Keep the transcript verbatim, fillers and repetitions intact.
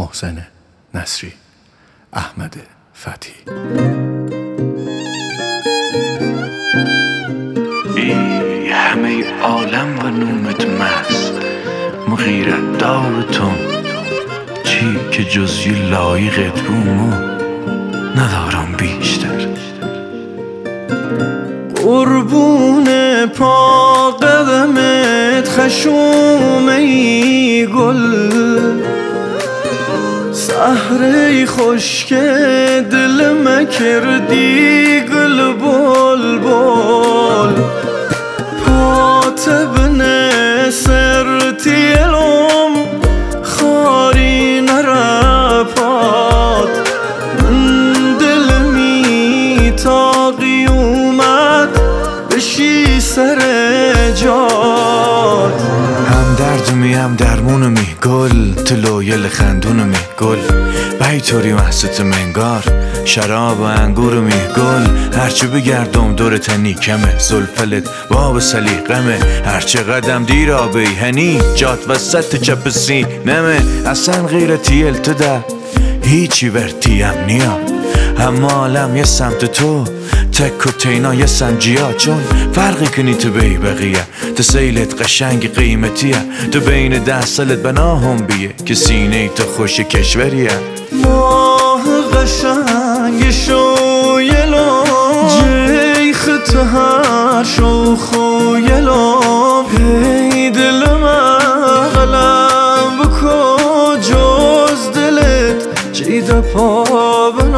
محسن نصری، احمد فتحی. ای همه عالم و نومت مست، مغیرت دارتون چی که جز یه لایقت بومو ندارم بیشتر. قربون پا قدمت خشومه ای گل، سحره خشک دل مکردی گل بل بل، پات بنه سرتی الوم خاری نرپاد، من دل می تا قیومت بشی سر جاد. هم درد می هم درمون می گل، تلویل خندون می گل، بیتوری محسوت منگار شراب و انگور می گل. هرچه بگردم دور تنی کمه، زلفلت باب سلیقمه، هرچه قدم دیر آبی هنی جات وسط چپ سینمه. اصلا غیرتی التده هیچی ورتیم نیا، اما عالم یه سمت تو تک و تینا یه سنجیا، چون فرقی کنی تو بی بقیه، تو سیلت قشنگ قیمتیه، تو بین ده سالت بناهم بیه که سینه تو خوش کشوریه. ماه قشنگ شویلو جیخ تو هر شو خویلو، هی دل من قلم بکو جز دلت جیده پا